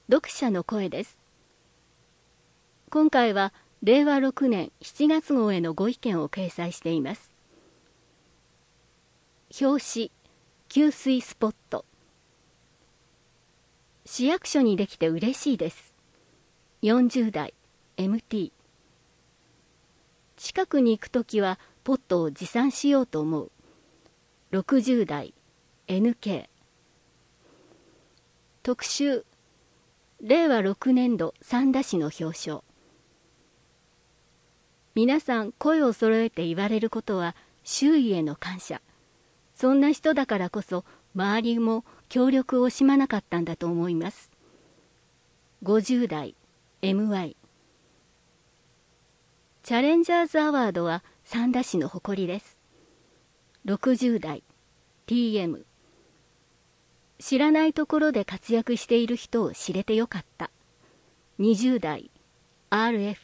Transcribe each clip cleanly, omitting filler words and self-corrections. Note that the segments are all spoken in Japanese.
読者の声です。今回は令和6年7月号へのご意見を掲載しています。表紙、給水スポット。市役所にできて嬉しいです。40代 MT。近くに行くときはポットを持参しようと思う。60代 NK。特集、令和6年度三田市の表彰。皆さん声を揃えて言われることは周囲への感謝。そんな人だからこそ周りも協力を惜しまなかったんだと思います。50代 MY。チャレンジャーズアワードは三田市の誇りです。60代 TM。知らないところで活躍している人を知れてよかった。20代 RF。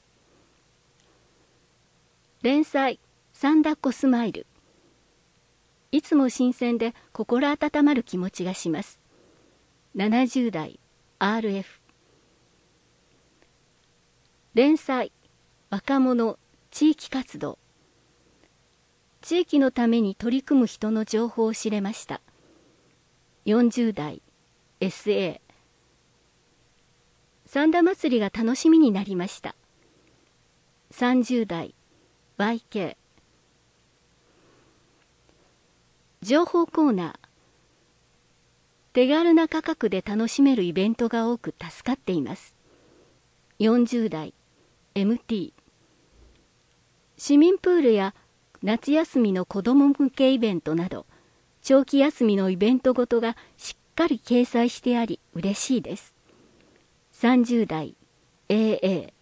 連載三田っ子スマイル。いつも新鮮で心温まる気持ちがします。70代 RF。連載若者地域活動。地域のために取り組む人の情報を知れました。40代 SA。三田祭りが楽しみになりました。30代 YK。情報コーナー。手軽な価格で楽しめるイベントが多く助かっています。40代 MT。市民プールや夏休みの子ども向けイベントなど長期休みのイベントごとがしっかり掲載してあり嬉しいです。30代 AA。